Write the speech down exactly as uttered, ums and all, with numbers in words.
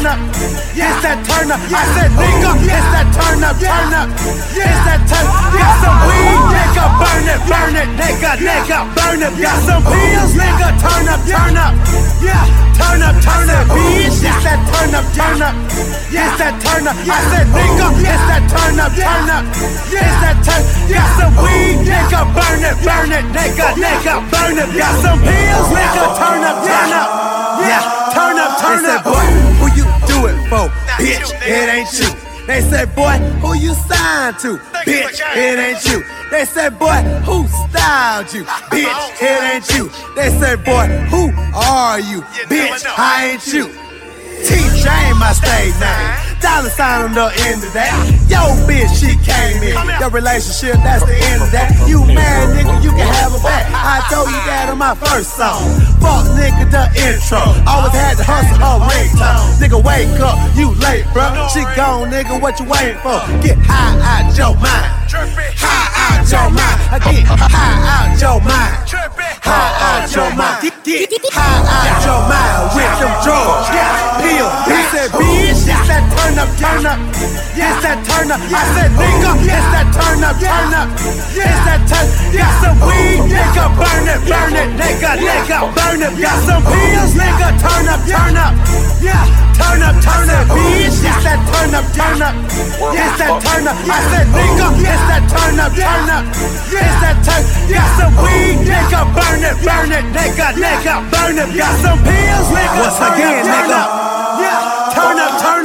turn up. It's that turn up. I said, nigga, it's that turn up, turn up. It's that turn. Got some weed, nigga, burn it, burn it, nigga, nigga, burn it. Got some pills, nigga, turn up, turn up. Yeah, turn up, turn up, bitch. It's that turn up, turn up. It's that turn up. I said, nigga, it's that turn up, turn up. It's that turn. Got some weed, nigga, burn it, burn it, nigga, nigga, burn it. Got some pills, nigga, turn up, turn up. Yeah, turn up, turn up. Boy, who you do it for? Bitch, it ain't you. They say, boy, who you signed to? Bitch, it ain't you. They say, boy, who styled you? Bitch, it ain't you. They say, boy, who are you? Bitch, I ain't you. T-J ain't my stage name. Dollar sign on the end of that. Yo, bitch, she came in. Your relationship, that's the end of that. You mad, nigga, you can have her back. I told you that on my first song. Fuck, nigga, the intro. Always had to hustle her ringtone. Nigga, wake up, you late, bro. She gone, nigga, what you waiting for? Get high out your mind. High out your mind. I get high out your mind. High out your mind. Get, get high out your mind with them drugs. Yeah, pill. He said, bitch, it's that turn up, turn up. It's that turn up. I said, nigga, it's that turn up, turn up. It's that turn. Got some weed, nigga, burn it, burn it, nigga, nigga, burn it. Got some pills, nigga, turn up, turn up. Yeah, turn up, turn up, bitch. It's that turn up, turn up. It's that turn up. I said, nigga, it's that turn up, turn up. It's that turn. Got some weed, nigga, burn it, burn it, nigga, nigga, burn it. Got some pills, nigga, once again, nigga. Yeah, turn up, turn up.